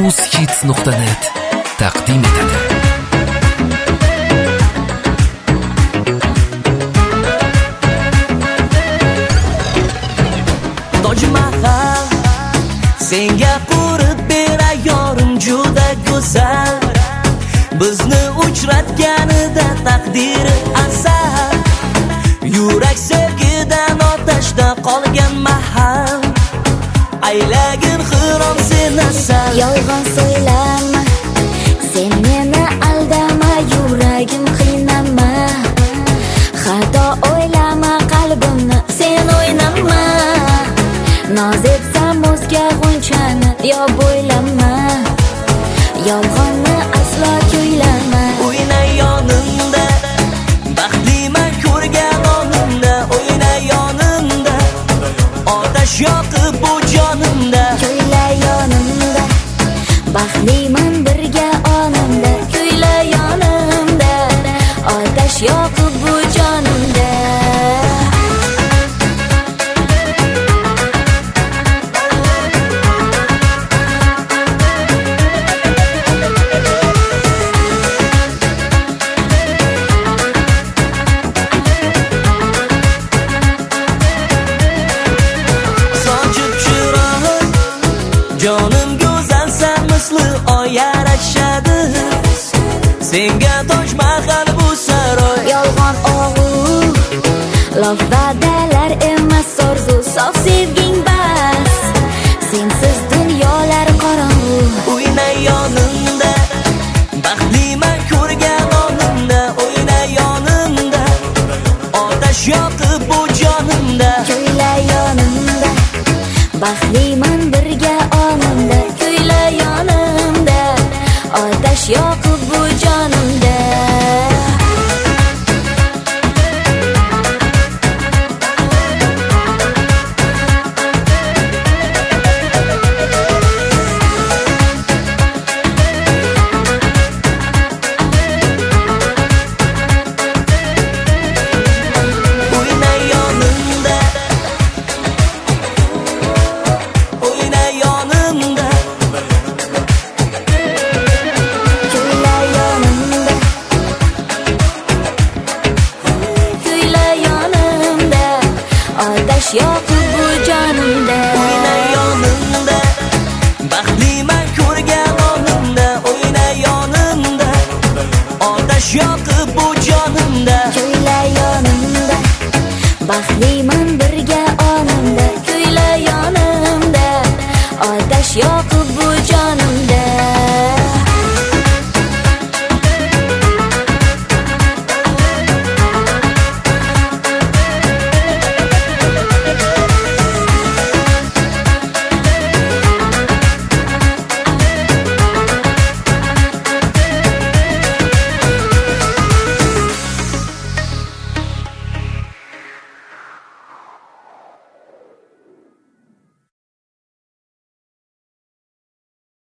Hits.net taqdim etadi. Toj Mahal senga qurib berayorim juda go'zal. Bizni uchratganida taqdiri asal. Yurak sevgidan otashda qolgan mahal. Aylagin xirom sen asal. Yolg'on so'ylama, sen meni aldama, yuragim qiynama. Xato o'ylama, qalbimni sen o'ynama. Noz etsam o'zga g'unchani yo bo'ylama. Yolg'onni aslo kuylama. O'yna yonimda, baxtliman ko'rgan onimda. O'yna yonimda, otash yoqib bu jonimda. Kuyla yonimda, baxtliman birga onimda. Kuyla yonimda, otash yoqib bu jonimda. Jonim go'zal sen misli oy yarashadi. Senga Toj Mahal bu saroy. Yolg'on og'u, lof va'dalar emas orzu, sof sevging bas. Sensiz dunyolar qorong'u. O'yna yonimda, baxtliman ko'rgan onimda. O'yna yonimda, otash yoqib bu jonimda. Kuyla yonimda, baxtliman birga onimda. Kuyla yonimda, otash yoqib bu jonimda. O'yna yonimda, o'yna yonimda. Kuyla yonimda, kuyla yonimda, otash yoqib bu jonimda. O'yna yonimda, baxtliman ko'rgan onimda. O'yna yonimda, otash yoqib bu jonimda. Kuyla yonimda, baxtliman